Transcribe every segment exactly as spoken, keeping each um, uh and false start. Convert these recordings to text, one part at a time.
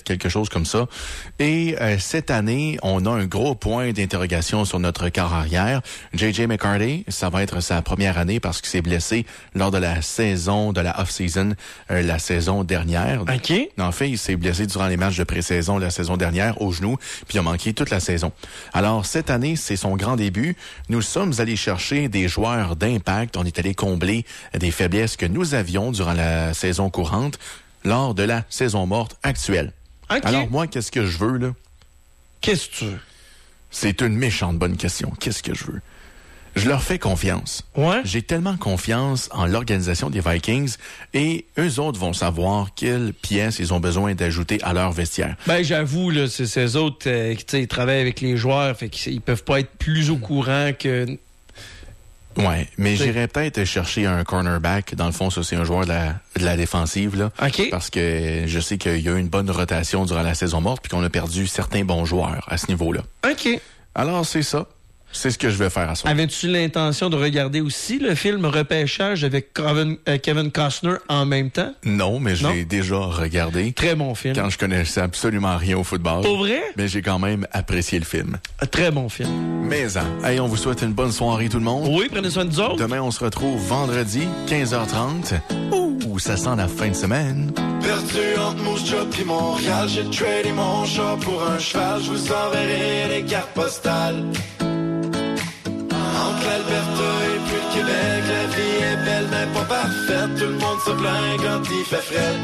quelque chose comme ça. Et euh, cette année, on a un gros point d'interrogation sur notre corps arrière. J J McCarthy, ça va être sa première année parce qu'il s'est blessé lors de la saison, de la off-season, euh, la saison dernière. OK. En fait, il s'est blessé durant les matchs de pré-saison la saison dernière au genou, puis il a manqué toute la saison. Alors, cette année, c'est son grand début. Nous sommes allés chercher des joueurs d'impact. On est allé combler des faiblesses que nous avions durant la saison courante lors de la saison morte actuelle. Okay. Alors, moi, qu'est-ce que je veux, là? Qu'est-ce que tu veux? C'est une méchante bonne question. Qu'est-ce que je veux? Je leur fais confiance. Ouais. J'ai tellement confiance en l'organisation des Vikings et eux autres vont savoir quelles pièces ils ont besoin d'ajouter à leur vestiaire. Ben, j'avoue, là, c'est ces autres, euh, qui, tu sais, ils travaillent avec les joueurs, fait qu'ils peuvent pas être plus au courant que... Ouais, mais T'sais. j'irais peut-être chercher un cornerback. Dans le fond, ça, c'est un joueur de la, de la défensive, là. OK. Parce que je sais qu'il y a eu une bonne rotation durant la saison morte puis qu'on a perdu certains bons joueurs à ce niveau-là. OK. Alors, c'est ça. C'est ce que je vais faire à soir. Avais-tu l'intention de regarder aussi le film Repêchage avec Kevin, euh, Kevin Costner en même temps? Non, mais je Non? l'ai déjà regardé. Très bon film. Quand je connaissais absolument rien au football. Pour vrai? Mais j'ai quand même apprécié le film. Un très bon film. Mais, hein, hey, on vous souhaite une bonne soirée, tout le monde. Oui, prenez soin de nous autres. Demain, on se retrouve vendredi, quinze heures trente. Ouh, ça sent la fin de semaine. Perdu entre Moose Job pis Montréal, j'ai tradé mon chat pour un cheval. Je vous enverrai les cartes postales. Entre l'Alberta et puis le Québec, la vie est belle mais pas parfaite. Tout le monde se plaint quand il fait fret.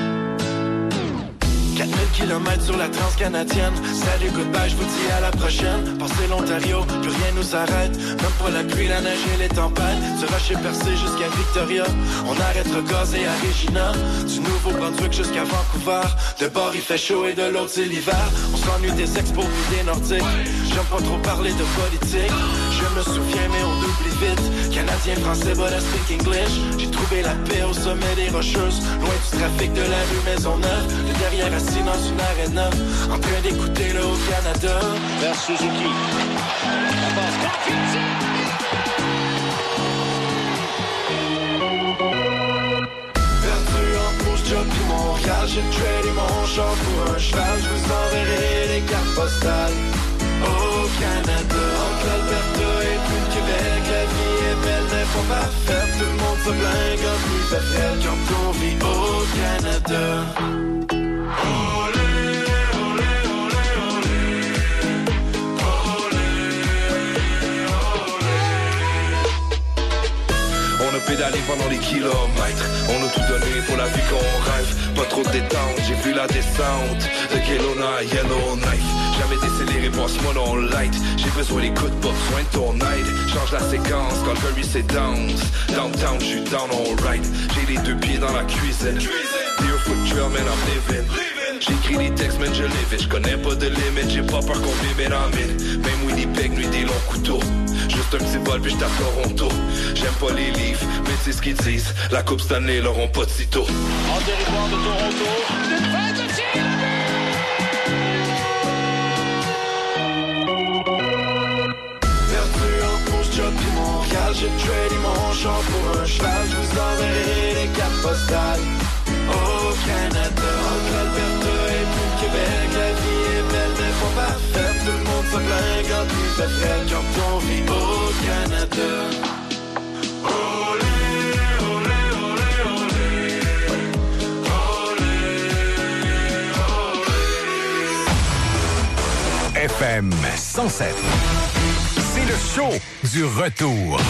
quatre mille kilomètres sur la transcanadienne. Salut, goodbye, je vous dis à la prochaine. Passez l'Ontario, plus rien nous arrête. Même pas la pluie, la neige et les tempêtes. Du Rocher Percé jusqu'à Victoria. On arrête gazer à Regina. Du Nouveau-Brunswick jusqu'à Vancouver. De bord il fait chaud et de l'autre c'est l'hiver. On s'ennuie des expos et des nordiques. J'aime pas trop parler de politique. Je me souviens mais on oublie vite. Canadien, français, but I speak English. J'ai trouvé la paix au sommet des Rocheuses. Loin du trafic de la rue Maisonneuve. De derrière assis dans une arena, en train d'écouter le Haut-Canada. Vers Suzuki. La passe confuse. Perdu entre Moose Job pis Montréal, j'ai tradé mon char pour un cheval. Je vous enverrai les cartes postales. Au Canada, entre l'Alberta et puis le Québec, la vie est belle mais pas parfaite. Tout le monde se plaint quand il fait frais. Quand on vit au Canada. On a pédalé pendant les kilomètres. On a tout donné pour la vie qu'on rêve. Pas trop de détente, j'ai vu la descente de Kelowna, Yellowknife. Jamais décéléré, passe-moi dans le light. J'ai besoin d'écoute, pas besoin de ton aide. Change la séquence quand le curry c'est dance. Downtown, j'suis down alright. J'ai les deux pieds dans la cuisine. Barefoot trail, man, I'm living. J'écris des textes, man, je live it. J'connais pas de limite, j'ai pas peur qu'on vive, man, I'm in. Même Winnie Peg, nuit des longs couteaux. Juste un petit vol, puis j't'ai à Toronto. J'aime pas les livres, mais c'est ce qu'ils disent. La Coupe Stanley l'auront pas de sitôt. En territoire de Toronto. Une fin de tir. Perdu entre Moose Job pis Montréal, j'ai tradé mon char pour un cheval. Je vous enverrai les cartes postales. Au Canada, entre l'Alberta et puis le Québec, la vie est belle mais pas parfaite. Tout le monde se plaint quand il fait frais. Quand on vit au Canada. F M cent sept. C'est le show du retour.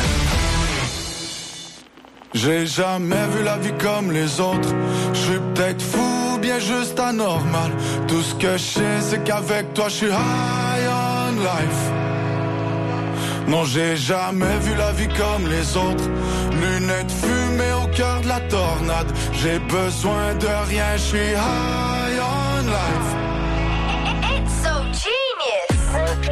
J'ai jamais vu la vie comme les autres. Je suis peut-être fou, bien juste anormal. Tout ce que je sais, c'est qu'avec toi, je suis high on life. Non, j'ai jamais vu la vie comme les autres. Lunettes fumées au cœur de la tornade. J'ai besoin de rien, je suis high on life. So genius.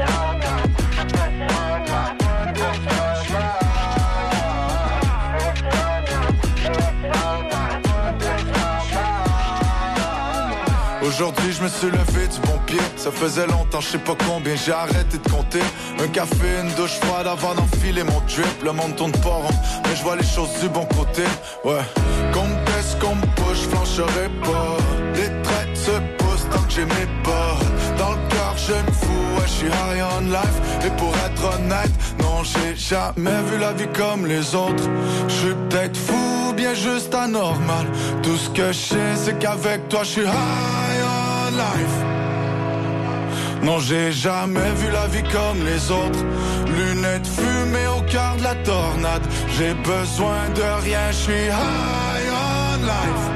Aujourd'hui je me suis levé du bon pied. Ça faisait longtemps, je sais pas combien, j'ai arrêté de compter. Un café, une douche froide avant d'enfiler mon drip. Le monde tourne pas rond, mais je vois les choses du bon côté. Ouais, qu'on me pèse, qu'on me push, je flancherai pas. Les traites se poussent tant j'ai mes potes. Dans le cœur, je ne fous, ouais, je suis high on life. Et pour être honnête, non, j'ai jamais vu la vie comme les autres. Je suis peut-être fou, bien juste anormal. Tout ce que je sais, c'est qu'avec toi, je suis high on life. Non, j'ai jamais vu la vie comme les autres. Lunettes fumées au cœur de la tornade. J'ai besoin de rien, je suis high on life.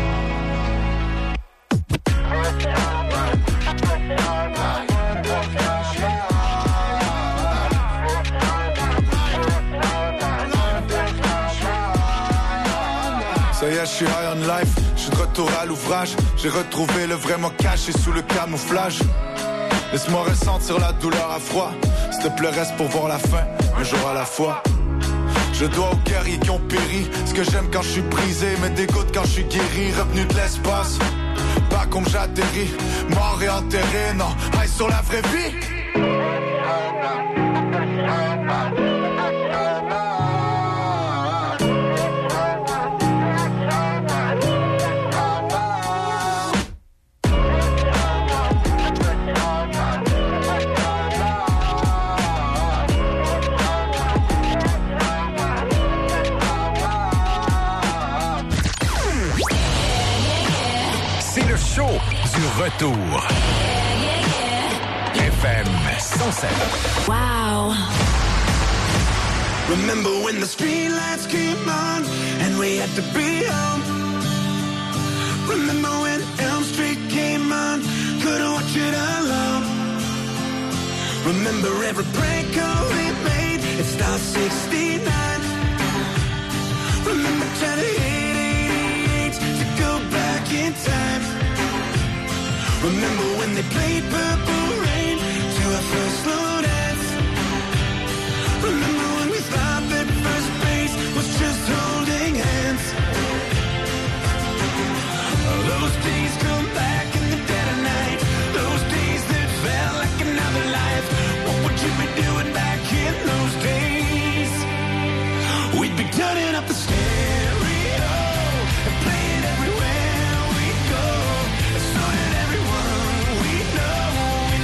Ça y est, je suis high on life. Je suis de retour à l'ouvrage. J'ai retrouvé le vrai moi caché sous le camouflage. Laisse-moi ressentir la douleur à froid. S'il te plaît, reste pour voir la fin, un jour à la fois. Je dois aux guerriers qui ont péri. Ce que j'aime quand je suis brisé, me dégoûte quand je suis guéri. Revenu de l'espace, pas comme j'atterris. Mort et enterré, non, high sur la vraie vie. Du retour. F M cent sept. Wow. Remember when the street lights came on and we had to be home. Remember when Elm Street came on, couldn't watch it alone. Remember every prank call we made, it starts sixty-nine. Remember trying to hit eighty-eight to go back in time. Remember when they played Purple Rain to our first slow dance. Remember when we thought that first base was just holding hands. Those days come back in the dead of night. Those days that felt like another life. What would you be doing back in those days? We'd be turning up the stereo and playing everywhere we go. So that everyone we know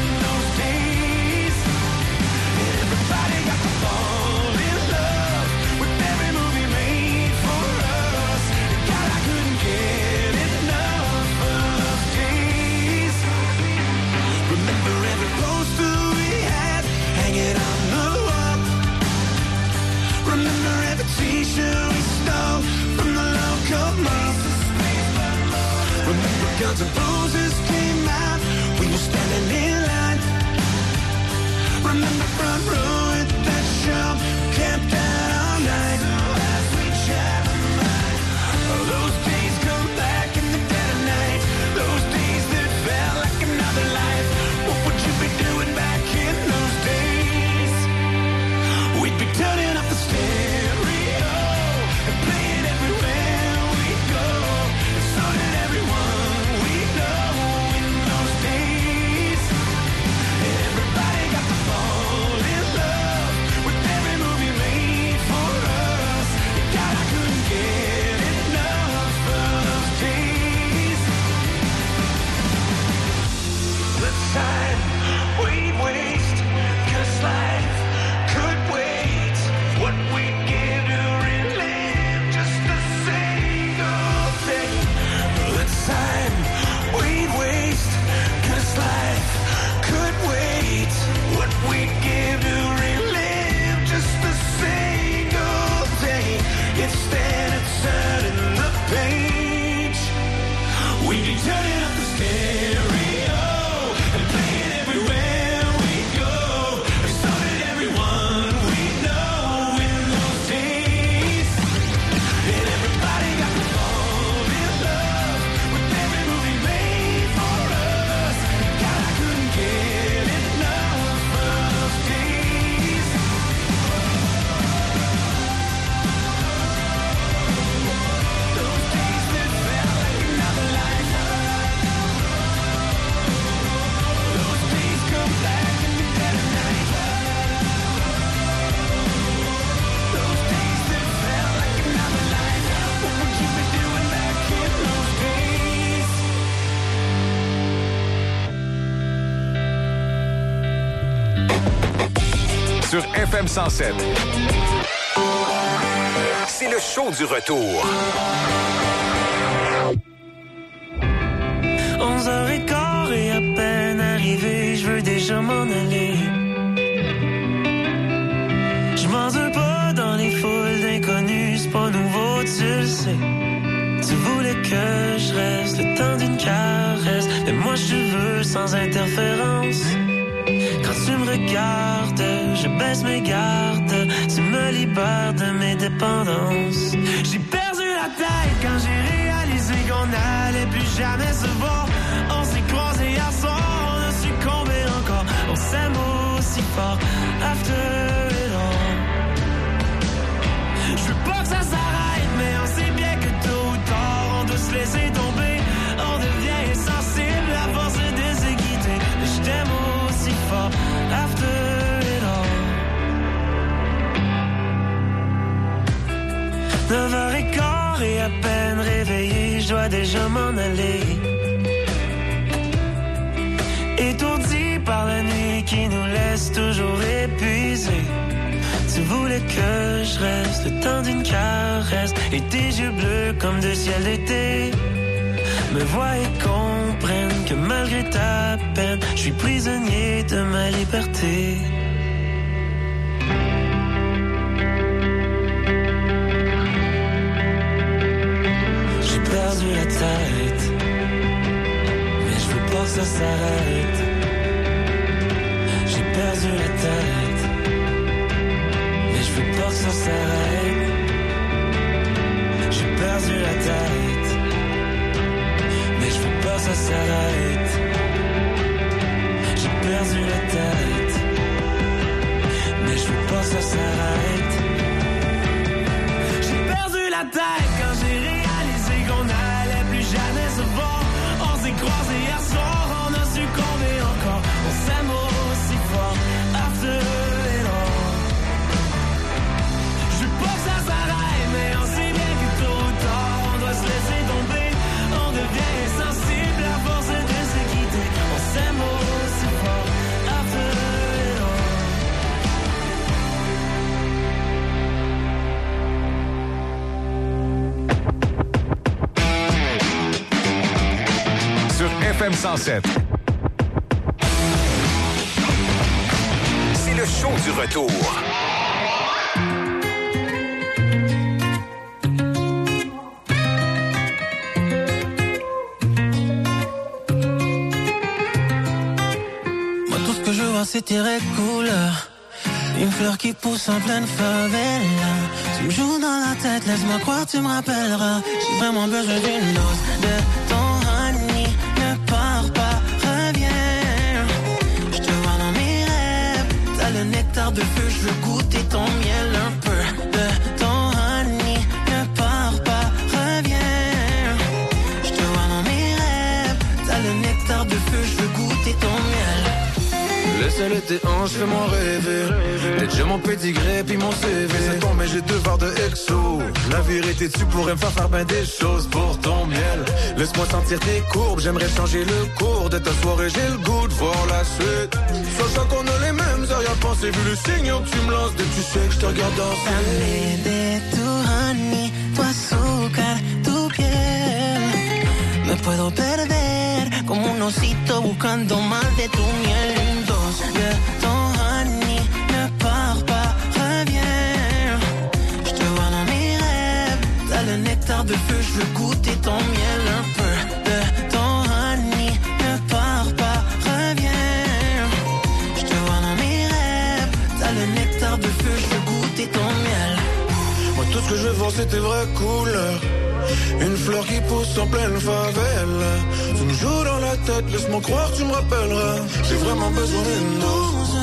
sur F M cent sept. C'est le show du retour. onze heures quinze et à peine arrivé, je veux déjà m'en aller. Je m'en pas dans les foules d'inconnus, c'est pas nouveau, tu le sais. Tu voulais que je reste le temps d'une caresse, mais moi je veux sans interférence. Quand tu me regardes, je baisse mes gardes, tu me libères de mes dépendances. J'ai perdu la tête quand j'ai réalisé qu'on n'allait plus jamais se voir. On s'est croisés hier soir, on a succombé encore. On s'aime aussi fort, after it all. Je veux pas que ça s'arrête, mais on sait bien que tôt ou tard, on doit se laisser tomber. On devient insensible à force de déséquiter. Mais je t'aime aussi fort, after it all. neuf heures quinze et à peine réveillé, je dois déjà m'en aller. Étourdi par la nuit qui nous laisse toujours épuisés. Tu voulais que je reste le temps d'une caresse, et tes yeux bleus comme deux ciels d'été me voient et comprennent que malgré ta peine, je suis prisonnier de ma liberté. J'ai perdu la tête, mais je veux pas que ça s'arrête. J'ai perdu la tête, mais je veux pas que ça s'arrête. J'ai perdu la tête, mais je veux pas que ça s'arrête. J'ai perdu la tête, mais je veux pas que ça s'arrête. J'ai perdu la tête quand j'ai réalisé qu'on n'allait plus jamais se voir. On s'est croisés hier soir, on a succombé encore. On s'aime aussi fort, after it all. Je veux pas que ça s'arrête, mais on sait bien que tôt ou tard, on doit se laisser tomber. On devient insensible à force de se quitter. On s'aime aussi fort, after it all. Sur F M cent sept. C'est le show du retour. Moi tout ce que je vois c'est tes couleurs. Une fleur qui pousse en pleine favela. Tu me joues dans la tête, laisse-moi croire, tu me rappelleras. J'ai vraiment besoin d'une dose de ton honey. Ne pars pas, reviens. Je te vois dans mes rêves. T'as le nectar de feu, je veux goûter ton miel un peu. De ton honey, ne pars pas, reviens. Je te vois dans mes rêves. T'as le nectar de feu, je veux goûter ton miel. Le sel et tes hanches, fais-moi rêver. T'es déjà mon pédigré puis mon C V. Ça tombe mais j'ai deux barres de exo. La vérité tu pourrais me faire faire ben des choses pour ton miel. Laisse-moi sentir tes courbes, j'aimerais changer le cours de ta soirée, j'ai le goût de voir la suite. Sachant qu'on a les mêmes arrière-pensées, vu le signe que tu me lances dès que tu sais que je te regarde danser. Dame de tu honey, tu azúcar, tu piel. Me puedo perder como un osito buscando más de tu miel. Dos de ton honey, ne pars pas, reviens. Je te vois dans mes rêves, t'as le nectar de feu, je veux goûter ton miel un peu. De ton honey, ne pars pas, reviens. Je te vois dans mes rêves, t'as le nectar de feu, je veux goûter ton miel. Moi tout ce que je veux voir c'est tes vraies couleurs. Une fleur qui pousse en pleine favela. Tu me joues dans la tête, laisse-moi croire tu me rappelleras. J'ai vraiment besoin d'une dose